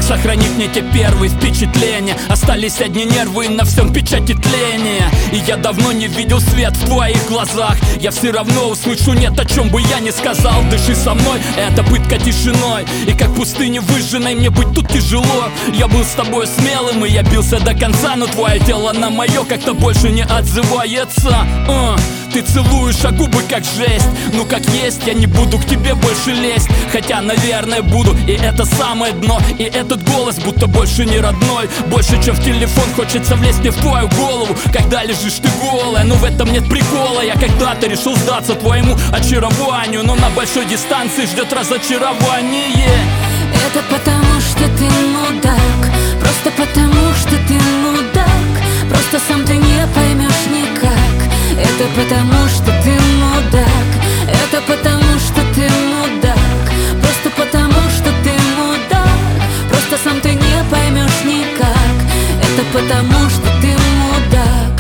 сохранить мне те первые впечатления. Остались одни нервы и на всем печати тления. И я давно не видел свет в твоих глазах. Я все равно услышу нет, о чем бы я ни сказал. Дыши со мной, это пытка тишиной. И как в пустыне выжженной мне быть тут тяжело. Я был с тобой смелым и я бился до конца, но твое тело на мое как-то больше не отзывается. Ты целуешь, а губы как жесть. Ну как есть, я не буду к тебе больше лезть. Хотя, наверное, буду, и это самое дно. И этот голос будто больше не родной. Больше, чем в телефон, хочется влезть мне в твою голову. Когда лежишь ты голая, но в этом нет прикола. Я когда-то решил сдаться твоему очарованию, но на большой дистанции ждет разочарование. Это потому, что ты мудак. Просто потому, что ты мудак. Просто сам ты не поймешь никак. Это потому, что ты мудак. Это потому, что ты мудак. Просто потому, что ты мудак. Просто сам ты не поймешь никак. Это потому, что ты мудак.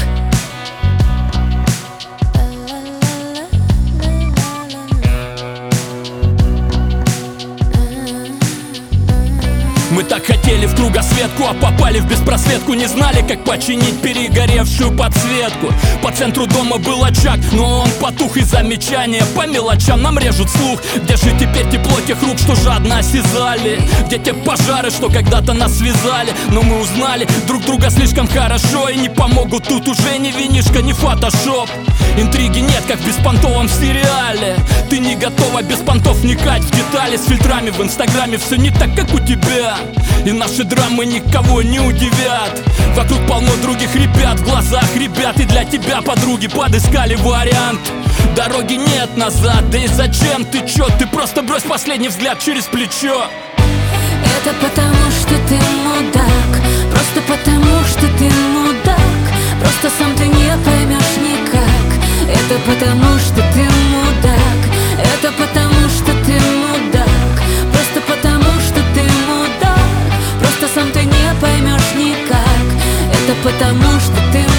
Мы так хотели в кругосветку, а попали в беспросветку. Не знали, как починить перегоревшую подсветку. По центру дома был очаг, но он потух. И замечания по мелочам нам режут слух. Где же теперь тепло тех рук, что жадно осязали? Где те пожары, что когда-то нас связали? Но мы узнали друг друга слишком хорошо. И не помогут тут уже ни винишка, ни фотошоп. Интриги нет, как в беспонтовом сериале. Ты не готова без понтов вникать в детали. С фильтрами в инстаграме все не так, как у тебя. И наши драмы никого не удивят. Вокруг полно других ребят, в глазах ребят. И для тебя подруги подыскали вариант. Дороги нет назад, да и зачем ты чё? Ты просто брось последний взгляд через плечо. Это потому, что ты мудак. Просто потому, что ты мудак. Просто сам ты не поймешь никак. Это потому, что ты мудак. Это потому, что ты мудак. Просто потому, что ты мудак. Просто сам ты не поймешь никак. Это потому, что ты мудак.